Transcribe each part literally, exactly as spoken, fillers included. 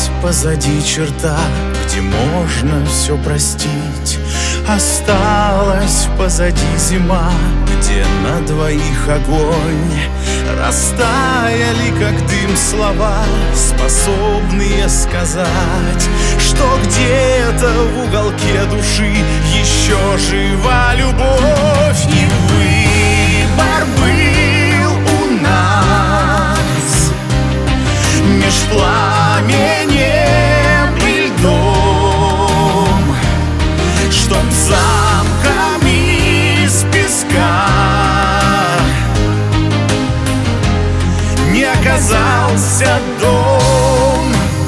Осталась позади черта, где можно все простить. Осталась позади зима, где на двоих огонь. Растаяли, как дым, слова, способные сказать, что где-то в уголке души еще жива любовь. И выбор был у нас меж пламенем и льдом, чтоб замками из песка не оказался дом.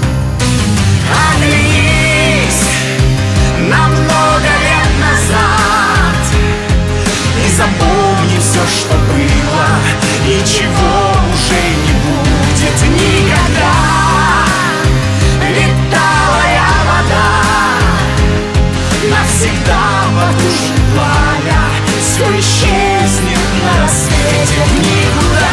Оглянись на много лет назад и запомни все, что было и чего уже не будет никогда. Ведь талая вода навсегда потушит пламя, все исчезнет на рассвете в никуда.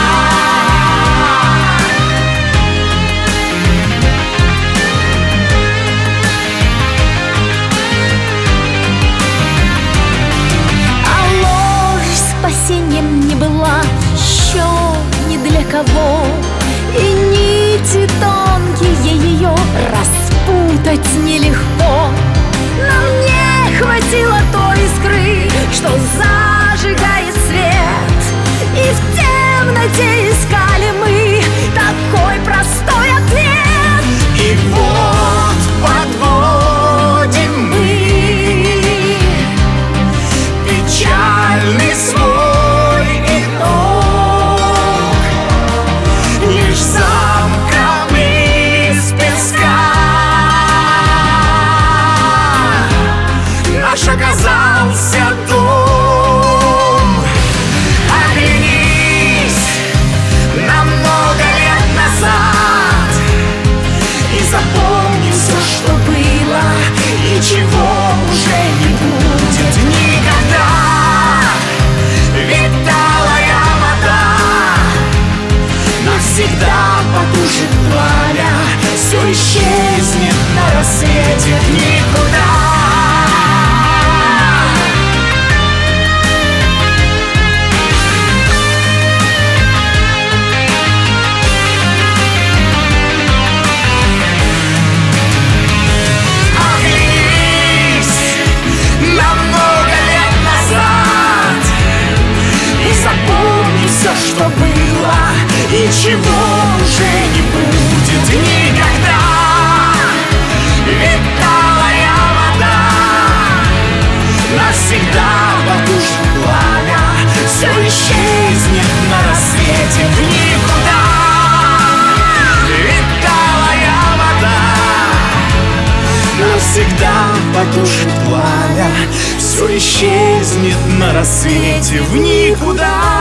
Спасением не была еще ни для кого, и нити тонкие ее распутать нелегко. Но мне хватило той искры, что зажигает свет, и в темноте искали мы такой простой ответ. И вот подводим мы печальный свой итог, лишь замками из песка наш оказался дом. Оглянись на много лет назад и запомни все, что было и чего уже не будет никогда. Ведь талая вода навсегда потушит пламя, все исчезнет на рассвете в никуда. Оглянись на много лет назад и запомни все, что было и чего уже не будет никогда. Ведь талая вода навсегда потушит пламя, все исчезнет на рассвете в никуда. Ведь талая вода навсегда потушит пламя, все исчезнет на рассвете в никуда.